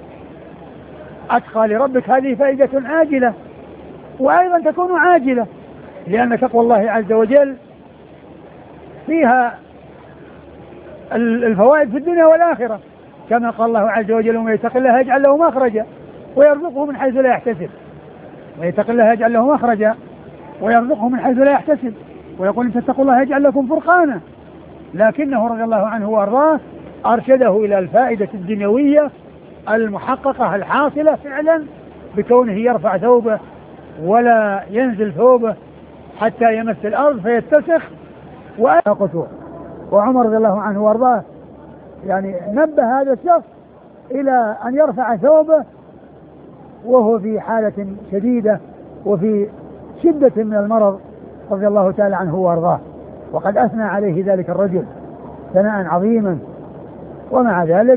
أتقى لربك هذه فائدة عاجلة وأيضا تكون عاجلة، لأن تقوى الله عز وجل فيها الفوائد في الدنيا والآخرة، كما قال الله عز وجل ومن يتق الله يجعل له مخرجا ويرزقه من حيث لا يحتسب، ويتق الله يجعل له مخرجا ويرزقه من حيث لا يحتسب، ويقول إن تتقوا الله يجعل لكم فرقانا. لكنه رضي الله عنه وأرضاه أرشده إلى الفائدة الدنيوية المحققة الحاصلة فعلا بكونه يرفع ثوبه ولا ينزل ثوبه حتى يمس الأرض فيتسخ وقطوع. وعمر رضي الله عنه وأرضاه يعني نبه هذا الشخص إلى أن يرفع ثوبه وهو في حالة شديدة وفي شدة من المرض رضي الله تعالى عنه وأرضاه، وقد أثنى عليه ذلك الرجل ثناء عظيما، ومع ذلك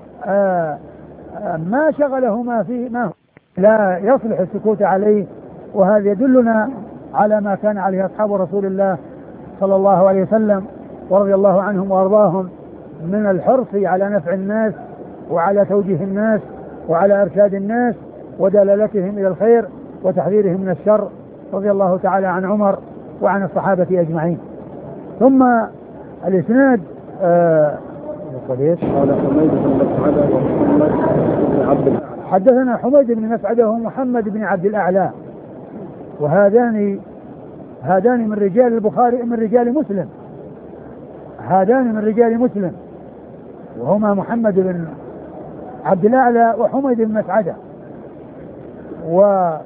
آآ آآ ما شغله ما فيه ما لا يصلح السكوت عليه وهذا يدلنا على ما كان عليه أصحاب رسول الله صلى الله عليه وسلم ورضي الله عنهم وأرضاهم من الحرص على نفع الناس وعلى توجيه الناس وعلى إرشاد الناس ودلالتهم إلى الخير وتحذيرهم من الشر، رضي الله تعالى عن عمر وعن الصحابة أجمعين. ثم الإسناد آه قال حميد بن مسعدة ومحمد بن عبد الأعلى. حدثنا حميد بن مسعدة ومحمد بن عبد الأعلى، وهذان هذان من رجال البخاري من رجال مسلم، هذان من رجال مسلم وهما محمد بن عبد الأعلى وحميد بن مسعدة. وعن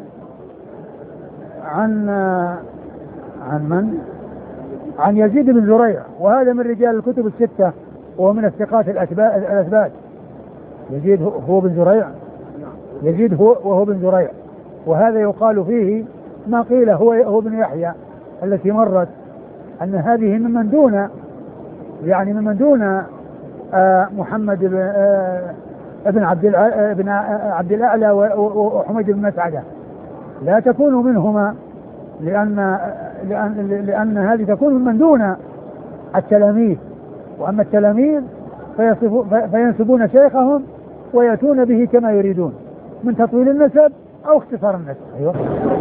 عن من؟ عن يزيد بن زريع، وهذا من رجال الكتب الستة وهو من الثقات الأثبات. يزيد هو بن زريع، يزيد هو وهو بن زريع، وهذا يقال فيه ما قيل هو هو بن يحيى التي مرت أن هذه ممن دون يعني ممن دون آه محمد بن آه ابن عبد ابن عبد الأعلى وحميد بن مسعدة، لا تكون منهما لأن لأن لأن هذه تكون ممن دون التلاميذ، وأما التلاميذ فينسبون شيخهم ويأتون به كما يريدون من تطويل النسب أو اختصار النسب. أيوة.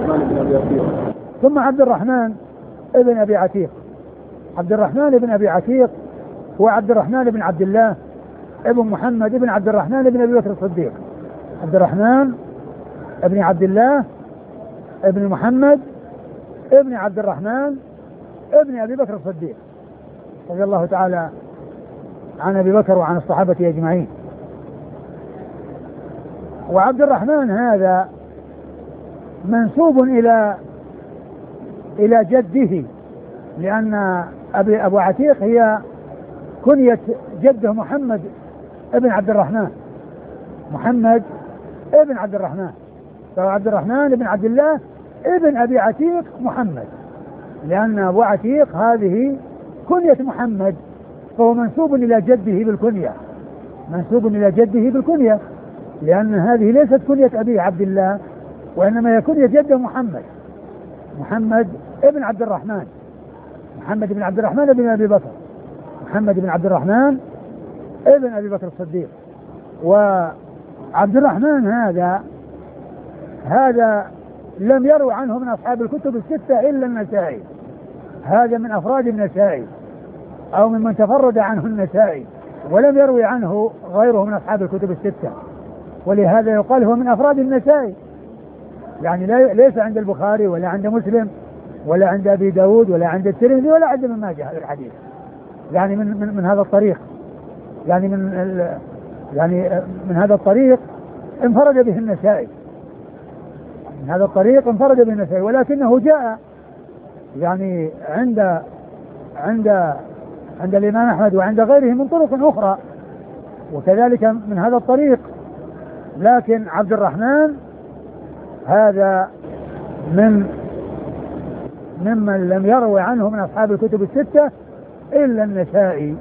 ثم عبد الرحمن ابن أبي عتيق. عبد الرحمن ابن أبي عتيق هو عبد الرحمن بن عبد الله ابن محمد ابن عبد الرحمن ابن أبي بكر الصديق. عبد الرحمن ابن عبد الله ابن محمد ابن عبد الرحمن ابن أبي بكر الصديق رضي الله تعالى عن أبي بكر وعن الصحابة أجمعين. وعبد الرحمن هذا منسوب إلى إلى جده، لأن أبي أبو عتيق هي كنية جده محمد ابن عبد الرحمن، محمد ابن عبد الرحمن، فهو عبد الرحمن ابن عبد الله ابن أبي عتيق محمد، لأن أبو عتيق هذه كنية محمد، فهو منسوب إلى جده بالكنية، منسوب إلى جده بالكنية، لأن هذه ليست كنية أبي عبد الله، وإنما هي كنية جده محمد، محمد ابن عبد الرحمن، محمد بن عبد الرحمن بن أبي بكر، محمد بن عبد الرحمن ابن أبي بكر الصديق. وعبد الرحمن هذا هذا لم يروي عنه من أصحاب الكتب الستة إلا النسائي، هذا من أفراد النسائي أو ممن تفرد عنه النسائي، ولم يروي عنه غيره من أصحاب الكتب الستة، ولهذا يقال هو من أفراد النسائي، يعني ليس عند البخاري ولا عند مسلم ولا عند أبي داود ولا عند الترمذي ولا عند ابن ماجه هذا الحديث، يعني من, من, من هذا الطريق، يعني من يعني من هذا الطريق انفرد به النسائي، من هذا الطريق انفرد به النسائي، ولكنه جاء يعني عند عند عند الإمام أحمد وعند غيره من طرق أخرى، وكذلك من هذا الطريق. لكن عبد الرحمن هذا من ممن لم يروي عنه من أصحاب الكتب الستة إلا النسائي،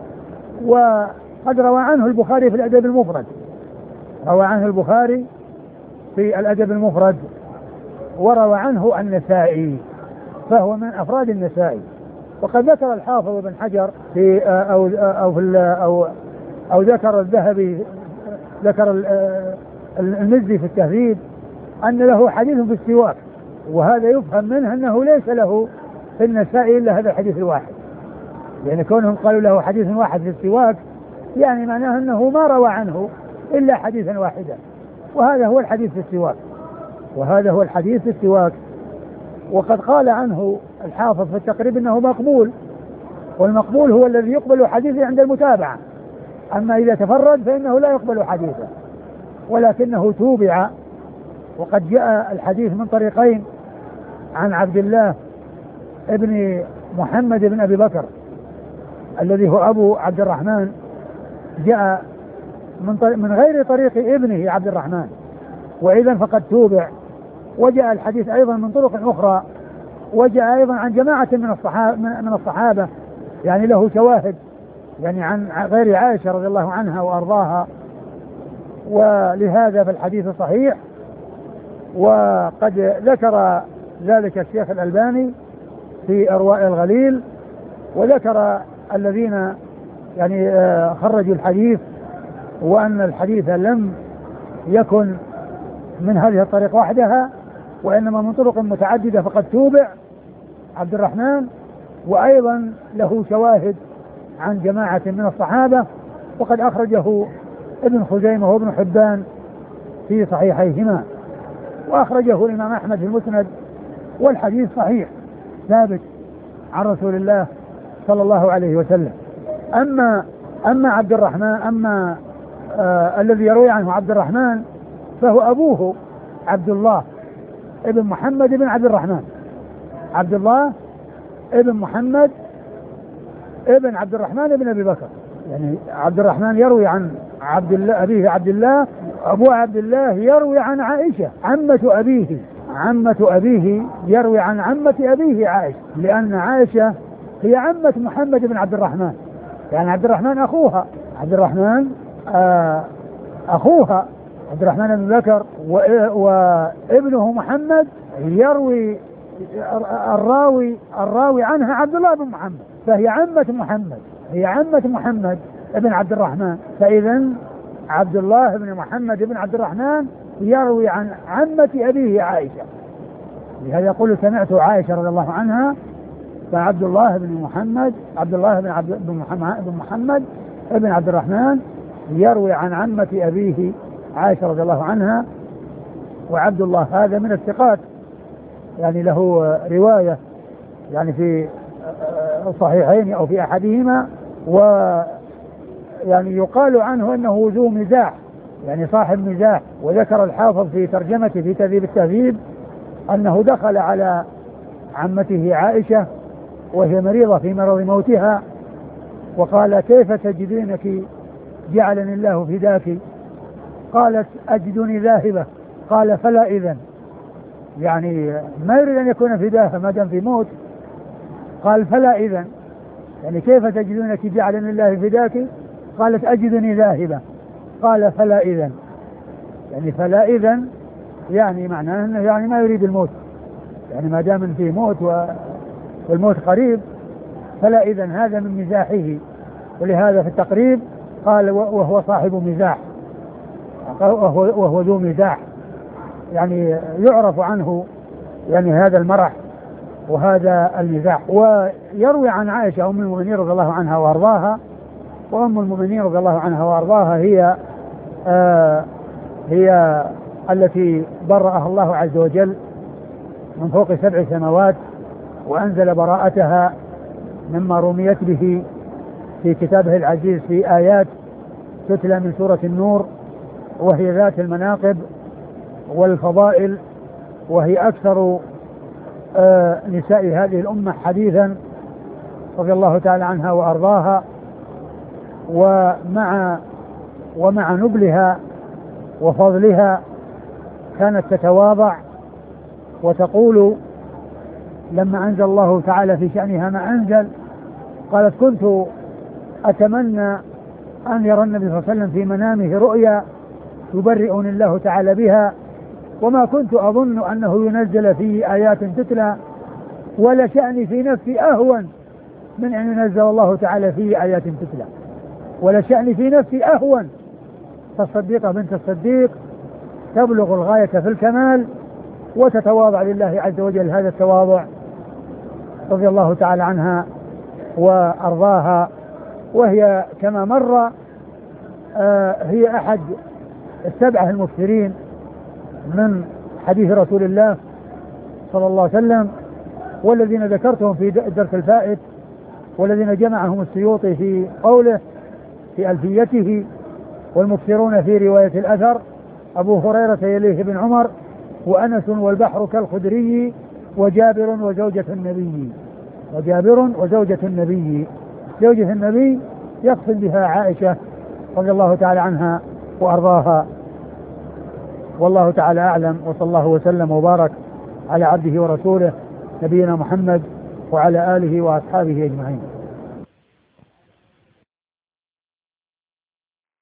وقد روى عنه البخاري في الأدب المفرد، روى عنه البخاري في الأدب المفرد، وروى عنه النسائي، فهو من أفراد النسائي. وقد ذكر الحافظ ابن حجر في أو أو في أو أو ذكر الذهبي، ذكر المزي في التهذيب أن له حديث في السواك، وهذا يفهم منه أنه ليس له في النسائي إلا هذا الحديث الواحد، يعني كونهم قالوا له حديث واحد في السواك يعني معناه أنه ما روى عنه إلا حديثا واحدا، وهذا هو الحديث في السواك، وهذا هو الحديث في السواك. وقد قال عنه الحافظ في التقريب أنه مقبول، والمقبول هو الذي يقبل حديثه عند المتابعة، أما إذا تفرد فإنه لا يقبل حديثه، ولكنه توبع. وقد جاء الحديث من طريقين عن عبد الله ابن محمد بن أبي بكر الذي هو أبو عبد الرحمن، جاء من, من غير طريق ابنه عبد الرحمن، وإذا فقد توبع. وجاء الحديث أيضا من طرق أخرى، وجاء أيضا عن جماعة من الصحابة, من الصحابة يعني له شواهد، يعني عن غير عائشة رضي الله عنها وأرضاها، ولهذا فالحديث صحيح. وقد ذكر ذلك الشيخ الألباني في إرواء الغليل، وذكر الذين يعني خرجوا الحديث وأن الحديث لم يكن من هذه الطريق وحدها وإنما من طرق متعددة فقد توبع عبد الرحمن، وأيضا له شواهد عن جماعة من الصحابة، وقد أخرجه ابن خزيمة وابن حبان في صحيحيهما، وأخرجه الإمام أحمد في المسند، والحديث صحيح ثابت عن رسول الله صلى الله عليه وسلم. أما أما عبد الرحمن أما آه الذي يروي عنه عبد الرحمن فهو أبوه عبد الله ابن محمد بن عبد الرحمن، عبد الله ابن محمد ابن عبد الرحمن بن أبي بكر. يعني عبد الرحمن يروي عن عبد الله أبيه عبد الله، أبو عبد الله يروي عن عائشة عمة أبيه، عمة أبيه يروي عن عمة أبيه عائشة، لأن عائشة هي عمة محمد بن عبد الرحمن، يعني عبد الرحمن أخوها، عبد الرحمن آه أخوها عبد الرحمن بن بكر، وابنه محمد يروي الراوي الراوي عنها عبد الله بن محمد، فهي عمة محمد، هي عمة محمد ابن عبد الرحمن. فإذا عبد الله بن محمد بن عبد الرحمن يروي عن عمة أبيه عائشة، لهذا يقول سمعت عائشة رضي الله عنها. فعبد الله بن محمد عبد الله بن عبد بن محمد, بن محمد ابن عبد الرحمن يروي عن عمة أبيه عائشة رضي الله عنها. وعبد الله هذا من الثقات، يعني له رواية يعني في الصحيحين أو في أحدهما، ويعني يقال عنه أنه ذو مزاح، يعني صاحب مزاح. وذكر الحافظ في ترجمته في تهذيب التهذيب أنه دخل على عمته عائشة وهي مريضة في مرض موتها، وقال كيف تجدينك جعلني الله فداك؟ قالت أجدني ذاهبة. قال فلا إذن، يعني ما يريد أن يكون فداها ما دام في موت. قال فلا إذن، يعني كيف تجدونك جعلني الله فداك؟ قالت أجدني ذاهبة. قال فلا إذن، يعني فلا إذن يعني معناه أنه يعني ما يريد الموت، يعني ما دام فيه موت والموت قريب فلا إذن. هذا من مزاحه، ولهذا في التقريب قال وهو صاحب مزاح، وهو, وهو ذو مزاح، يعني يعرف عنه يعني هذا المرح وهذا المزاح. ويروي عن عائشة أم المؤمنين رضي الله عنها وأرضاها، وأم المؤمنين رضي الله عنها وأرضاها هي آه هي التي برأها الله عز وجل من فوق سبع سماوات، وأنزل براءتها مما رميت به في كتابه العزيز في آيات تتلى من سورة النور، وهي ذات المناقب والفضائل، وهي أكثر آه نساء هذه الأمة حديثا رضي الله تعالى عنها وأرضاها. ومع ومع نبلها وفضلها كانت تتواضع وتقول لما أنزل الله تعالى في شأنها ما أنزل، قالت كنت أتمنى أن يرى النبي صلى الله عليه وسلم في منامه رؤيا يبرئني الله تعالى بها، وما كنت أظن أنه ينزل فيه آيات تتلى، ولا شأني في نفسي أهون من أن ينزل الله تعالى فيه آيات تتلى، ولا شأني في نفسي أهون. فالصديقة بنت الصديق تبلغ الغاية في الكمال وتتواضع لله عز وجل هذا التواضع رضي الله تعالى عنها وأرضاها. وهي كما مر آه هي أحد السبعة المكثرين من حديث رسول الله صلى الله عليه وسلم، والذين ذكرتهم في الدرس الفائت، والذين جمعهم السيوطي في قوله في ألفيته. والمكثرون في رواية الأثر أبو هريرة يليه بن عمر، وأنس والبحر كالخدري، وجابر وزوجة النبي، وجابر وزوجة النبي. زوجة النبي يقصد بها عائشة رضي الله تعالى عنها وأرضاها. والله تعالى أعلم، وصلى الله وسلم وبارك على عبده ورسوله نبينا محمد وعلى آله وأصحابه أجمعين.